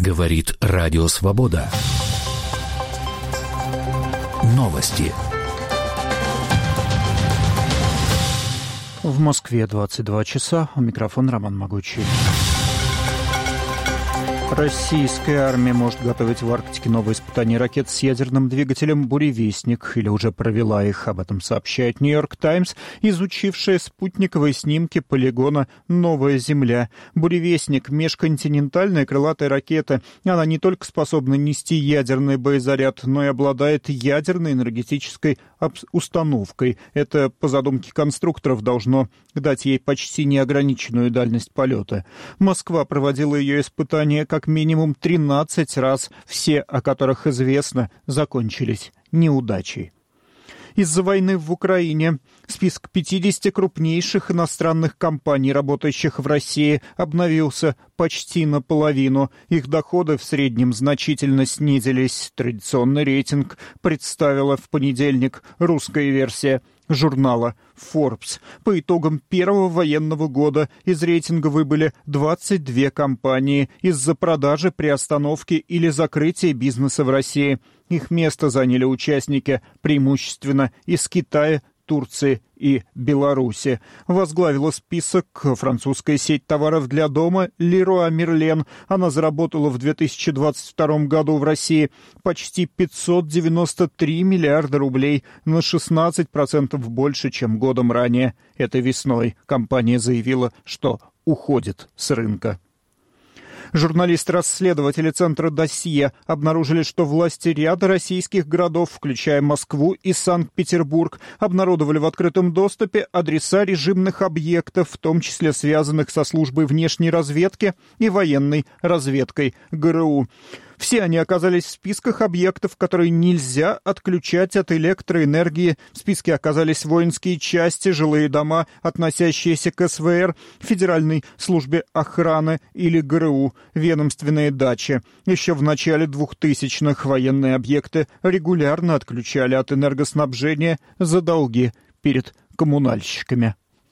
Говорит Радио Свобода. Новости. В Москве 22 часа. У микрофона Роман Могучий. Российская армия может готовить в Арктике новые испытания ракет с ядерным двигателем «Буревестник» или уже провела их. Об этом сообщает «Нью-Йорк Таймс», изучившая спутниковые снимки полигона «Новая Земля». «Буревестник» — межконтинентальная крылатая ракета. Она не только способна нести ядерный боезаряд, но и обладает ядерной энергетической установкой. Это, по задумке конструкторов, должно дать ей почти неограниченную дальность полета. Москва проводила ее испытания как минимум 13 раз, все, о которых известно, закончились неудачей. Из-за войны в Украине список 50 крупнейших иностранных компаний, работающих в России, обновился почти наполовину. Их доходы в среднем значительно снизились. Традиционный рейтинг представила в понедельник русская версия журнала Forbes. По итогам первого военного года из рейтинга выбыли 22 компании из-за продажи, приостановки или закрытия бизнеса в России. Их место заняли участники преимущественно из Китая, Турции и Беларуси. Возглавила список французская сеть товаров для дома Leroy Merlin. Она заработала в 2022 году в России почти 593 миллиарда рублей, на 16% больше, чем годом ранее. Этой весной компания заявила, что уходит с рынка. Журналисты-расследователи Центра «Досье» обнаружили, что власти ряда российских городов, включая Москву и Санкт-Петербург, обнародовали в открытом доступе адреса режимных объектов, в том числе связанных со службой внешней разведки и военной разведкой ГРУ. Все они оказались в списках объектов, которые нельзя отключать от электроэнергии. В списке оказались воинские части, жилые дома, относящиеся к СВР, Федеральной службе охраны или ГРУ, ведомственные дачи. Еще в начале 2000-х военные объекты регулярно отключали от энергоснабжения за долги перед коммунальщиками.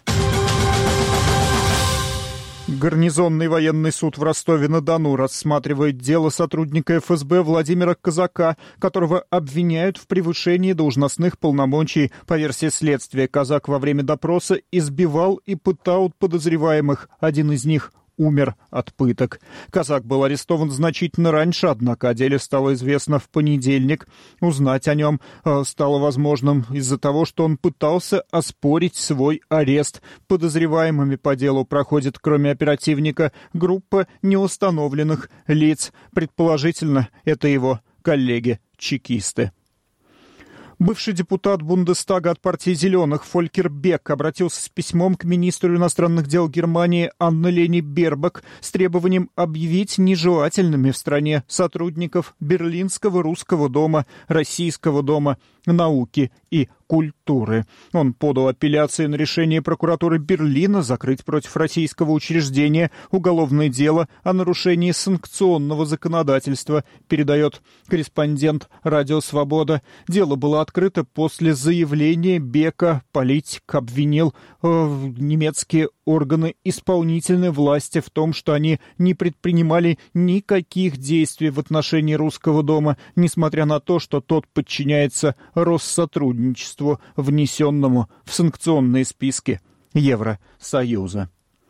Гарнизонный военный суд в Ростове-на-Дону рассматривает дело сотрудника ФСБ Владимира Казака, которого обвиняют в превышении должностных полномочий. По версии следствия, Казак во время допроса избивал и пытал подозреваемых. Один из них умер от пыток. Казак был арестован значительно раньше, однако о деле стало известно в понедельник. Узнать о нем стало возможным из-за того, что он пытался оспорить свой арест. Подозреваемыми по делу проходит, кроме оперативника, группа неустановленных лиц. Предположительно, это его коллеги-чекисты. Бывший депутат Бундестага от партии «Зеленых» Фолькер Бек обратился с письмом к министру иностранных дел Германии Анне-Лене Бербак с требованием объявить нежелательными в стране сотрудников Берлинского русского дома, Российского дома науки и культуры. Он подал апелляцию на решение прокуратуры Берлина закрыть против российского учреждения уголовное дело о нарушении санкционного законодательства, передает корреспондент «Радио Свобода». Дело было открыто после заявления Бека. Политик обвинил немецкие органы исполнительной власти в том, что они не предпринимали никаких действий в отношении русского дома, несмотря на то, что тот подчиняется Россотрудничеству, внесенному в санкционные списки Евросоюза.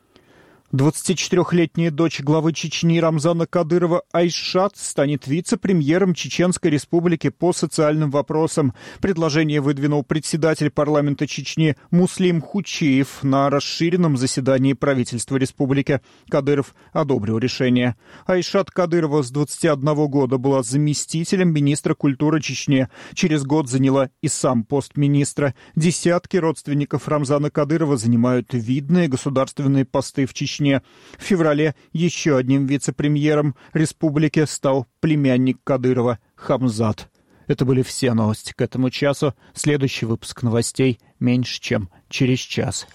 24-летняя дочь главы Чечни Рамзана Кадырова Айшат станет вице-премьером Чеченской Республики по социальным вопросам. Предложение выдвинул председатель парламента Чечни Муслим Хучиев на расширенном заседании правительства республики. Кадыров одобрил решение. Айшат Кадырова с 21 года была заместителем министра культуры Чечни. Через год заняла и сам пост министра. Десятки родственников Рамзана Кадырова занимают видные государственные посты в Чечне. В феврале еще одним вице-премьером республики стал племянник Кадырова Хамзат. Это были все новости к этому часу. Следующий выпуск новостей меньше, чем через час.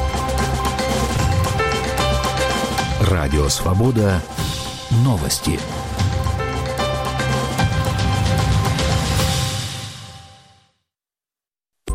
Радио Свобода. Новости.